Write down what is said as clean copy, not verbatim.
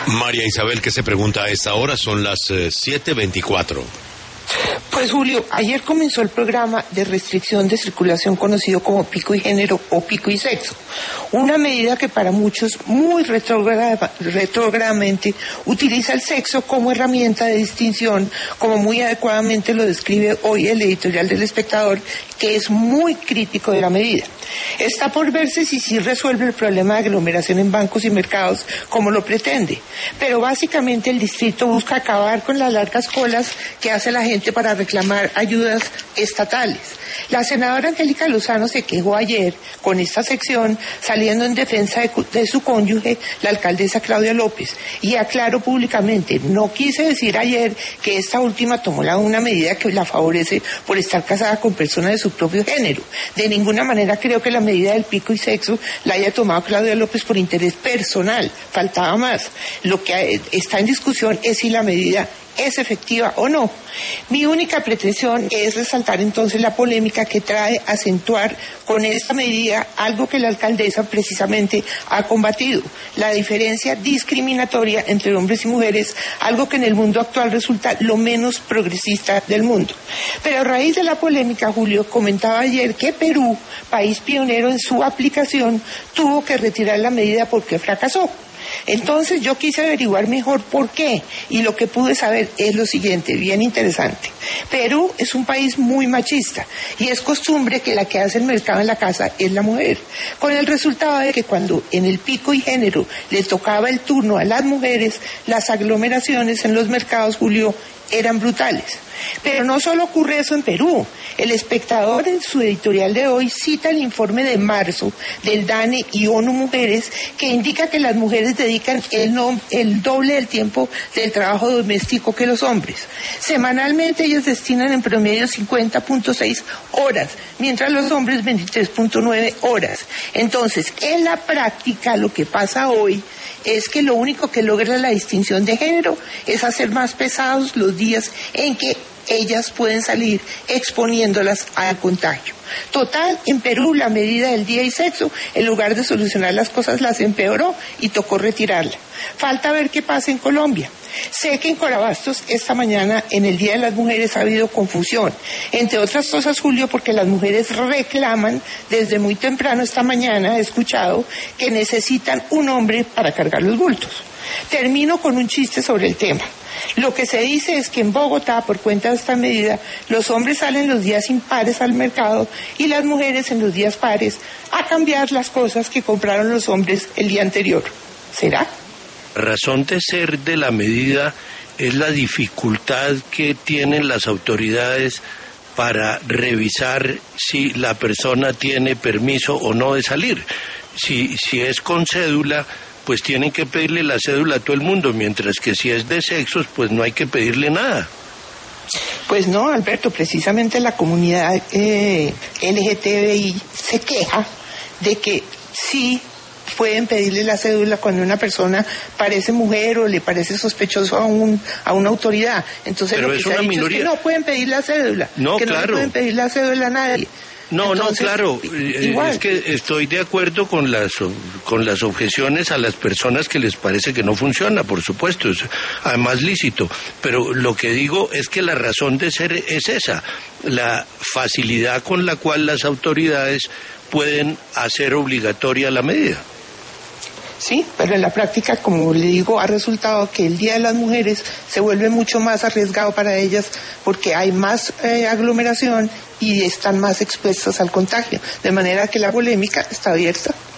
María Isabel, ¿qué se pregunta a esta hora? Son las 7:24. Pues Julio, ayer comenzó el programa de restricción de circulación conocido como pico y género o pico y sexo, una medida que para muchos muy retrógradamente utiliza el sexo como herramienta de distinción, como muy adecuadamente lo describe hoy el editorial del Espectador, que es muy crítico de la medida. Está por verse si sí resuelve el problema de aglomeración en bancos y mercados como lo pretende, pero básicamente el distrito busca acabar con las largas colas que hace la gente para reclamar ayudas estatales. La senadora Angélica Lozano se quejó ayer con esta sección, saliendo en defensa de su cónyuge, la alcaldesa Claudia López, y aclaró públicamente: no quise decir ayer que esta última tomó una medida que la favorece por estar casada con personas de su propio género. De ninguna manera creo que la medida del pico y sexo la haya tomado Claudia López por interés personal, faltaba más. Lo que está en discusión es si la medida es efectiva o no. Mi única pretensión es resaltar entonces la polémica que trae acentuar con esta medida algo que la alcaldesa precisamente ha combatido: la diferencia discriminatoria entre hombres y mujeres, algo que en el mundo actual resulta lo menos progresista del mundo. Pero a raíz de la polémica, Julio, comentaba ayer que Perú, país pionero en su aplicación, tuvo que retirar la medida porque fracasó. Entonces yo quise averiguar mejor por qué, y lo que pude saber es lo siguiente, bien interesante. Perú es un país muy machista y es costumbre que la que hace el mercado en la casa es la mujer, con el resultado de que cuando en el pico y género le tocaba el turno a las mujeres, las aglomeraciones en los mercados, Julio, eran brutales. Pero no solo ocurre eso en Perú. El Espectador, en su editorial de hoy, cita el informe de marzo del DANE y ONU Mujeres, que indica que las mujeres dedican el doble del tiempo del trabajo doméstico que los hombres. Semanalmente ellas destinan en promedio 50.6 horas, mientras los hombres 23.9 horas. Entonces, en la práctica, lo que pasa hoy es que lo único que logra la distinción de género es hacer más pesados los días en que ellas pueden salir, exponiéndolas al contagio. Total, en Perú la medida del día y sexo, en lugar de solucionar las cosas, las empeoró y tocó retirarla. Falta ver qué pasa en Colombia. Sé que en Corabastos esta mañana, en el Día de las Mujeres, ha habido confusión. Entre otras cosas, Julio, porque las mujeres reclaman desde muy temprano esta mañana, he escuchado, que necesitan un hombre para cargar los bultos. Termino con un chiste sobre el tema. Lo que se dice es que en Bogotá, por cuenta de esta medida, los hombres salen los días impares al mercado y las mujeres en los días pares a cambiar las cosas que compraron los hombres el día anterior. ¿Será? Razón de ser de la medida es la dificultad que tienen las autoridades para revisar si la persona tiene permiso o no de salir. Si es con cédula, pues tienen que pedirle la cédula a todo el mundo, mientras que si es de sexos, pues no hay que pedirle nada. Pues no, Alberto, precisamente la comunidad LGTBI se queja de que sí pueden pedirle la cédula cuando una persona parece mujer o le parece sospechoso a una autoridad. Entonces pero lo que es se ha una dicho minoría. es que no pueden pedir la cédula, no, que claro. no pueden pedir la cédula a nadie. No, entonces, no, claro, igual. Es que estoy de acuerdo con las objeciones a las personas que les parece que no funciona, por supuesto, es además lícito, pero lo que digo es que la razón de ser es esa, la facilidad con la cual las autoridades pueden hacer obligatoria la medida. Sí, pero en la práctica, como le digo, ha resultado que el Día de las Mujeres se vuelve mucho más arriesgado para ellas porque hay más aglomeración y están más expuestas al contagio, de manera que la polémica está abierta.